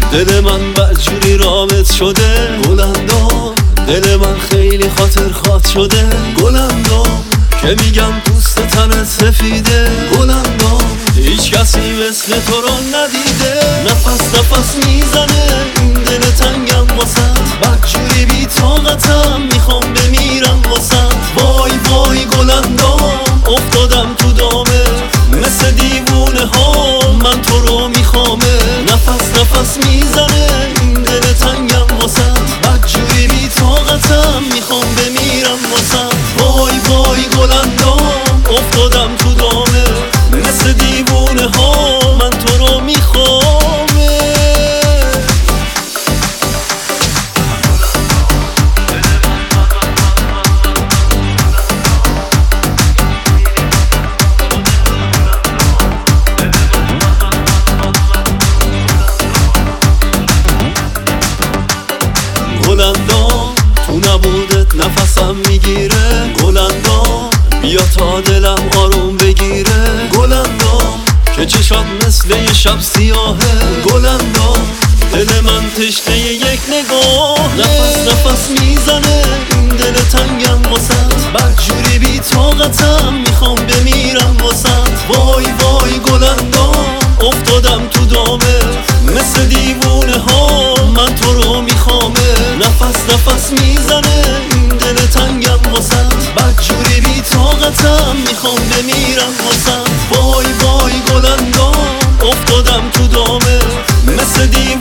دل من بدجوری رامت شده گلندام، دل من خیلی خاطر خواد شده گلندام، که میگم پوست تنت سفیده گلندام، هیچ کسی مثل تو رو ندیده. نفس نفس میزنه این دل تنگم واسد، بدجوری بی طاقتم میخوام بمیرم واسد. وای وای گلندام افتادم تو دامت، مثل دیوونه ها من تو رو میخوامه. نفس نفس میزنه این دل تنگم واسد، بدجوری بی طاقتم میخوام بمیرم واسد. وای وای گلندام افتادم تو دامت، مثل دیوونه ها من تو رو میخوامه. گلندام تو نبودت نفسم میگیره گلندام، بیا تا دلم آروم بگیره گلندام، که چشات مثل یه شب سیاهه گلندام، دل من تشنه یک نگاه. نفس نفس میزنه این دل تنگم واسد، بدجوری بی طاقتم میخوام بمیرم واسد. وای وای گلندام افتادم تو دامت، مثل دیوونه ها من تو رو میخوامه. نفس نفس میزنه این دل تنگم واسد، بدجوری بی طاقتم میخوام بمیرم واسد. وای وای گلندام افتادم تو دامت، مثل دیوونه